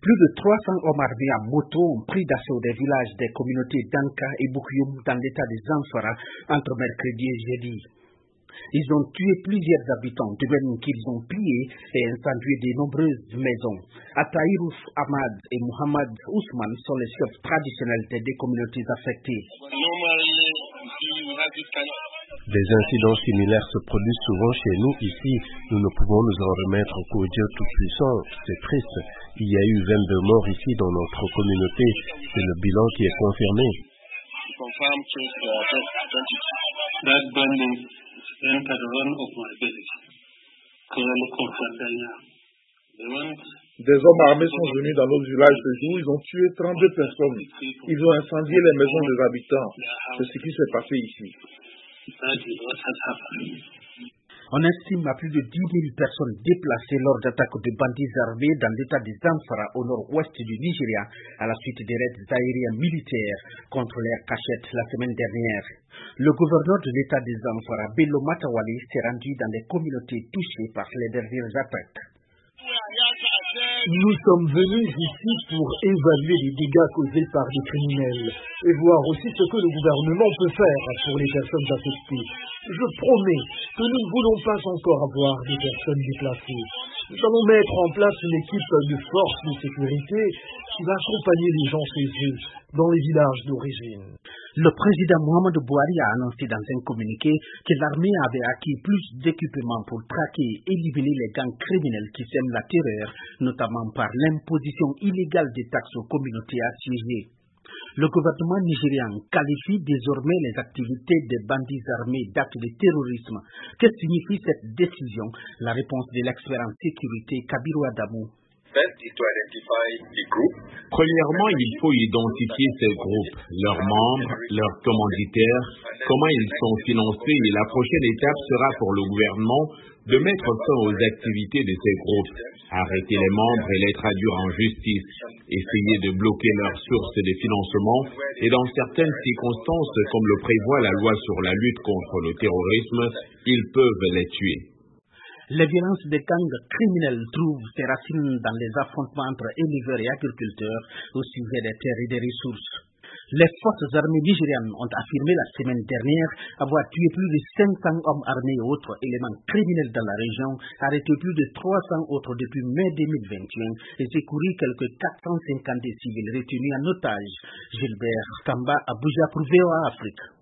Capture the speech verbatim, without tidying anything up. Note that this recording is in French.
Plus de trois cents hommes armés à moto ont pris d'assaut des villages des communautés d'Anka et Bukuyum dans l'état de Zamfara entre mercredi et jeudi. Ils ont tué plusieurs habitants, de même qu'ils ont pillé et incendié de nombreuses maisons. Ataïrouf Ahmad et Mohamed Ousmane sont les chefs traditionnels des deux communautés affectées. Des incidents similaires se produisent souvent chez nous ici. Nous ne pouvons nous en remettre qu'au Dieu Tout-Puissant. C'est triste. Il y a eu vingt-deux morts ici dans notre communauté. C'est le bilan qui est confirmé. Des hommes armés sont venus dans notre village ce jour. Ils ont tué trente-deux personnes. Ils ont incendié les maisons des habitants. C'est ce qui s'est passé ici. On estime à plus de dix mille personnes déplacées lors d'attaques de bandits armés dans l'état de Zamfara au nord-ouest du Nigeria à la suite des raids aériens militaires contre les cachettes la semaine dernière. Le gouverneur de l'état de Zamfara, Bello Matawali, s'est rendu dans les communautés touchées par les dernières attaques. Nous sommes venus ici pour évaluer les dégâts causés par les criminels et voir aussi ce que le gouvernement peut faire pour les personnes affectées. Je promets que nous ne voulons pas encore avoir des personnes déplacées. Nous allons mettre en place une équipe de forces de sécurité qui va accompagner les gens chez eux, dans les villages d'origine. Le président Mohamed Bouhari a annoncé dans un communiqué que l'armée avait acquis plus d'équipements pour traquer et éliminer les gangs criminels qui sèment la terreur, notamment par l'imposition illégale des taxes aux communautés assiégées. Le gouvernement nigérian qualifie désormais les activités des bandits armés d'actes de terrorisme. Que signifie cette décision? La réponse de l'expert en sécurité Kabiru Adamou. Premièrement, il faut identifier ces groupes, leurs membres, leurs commanditaires, comment ils sont financés, et la prochaine étape sera pour le gouvernement de mettre fin aux activités de ces groupes, arrêter les membres et les traduire en justice, essayer de bloquer leurs sources de financement et dans certaines circonstances, comme le prévoit la loi sur la lutte contre le terrorisme, ils peuvent les tuer. Les violences des gangs criminels trouvent ses racines dans les affrontements entre éleveurs et agriculteurs au sujet des terres et des ressources. Les forces armées nigérianes ont affirmé la semaine dernière avoir tué plus de cinq cents hommes armés et autres éléments criminels dans la région, arrêté plus de trois cents autres depuis mai deux mille vingt et un et secouru quelques quatre cent cinquante civils retenus en otage. Gilbert Kamba, Abuja pour V O A Afrique.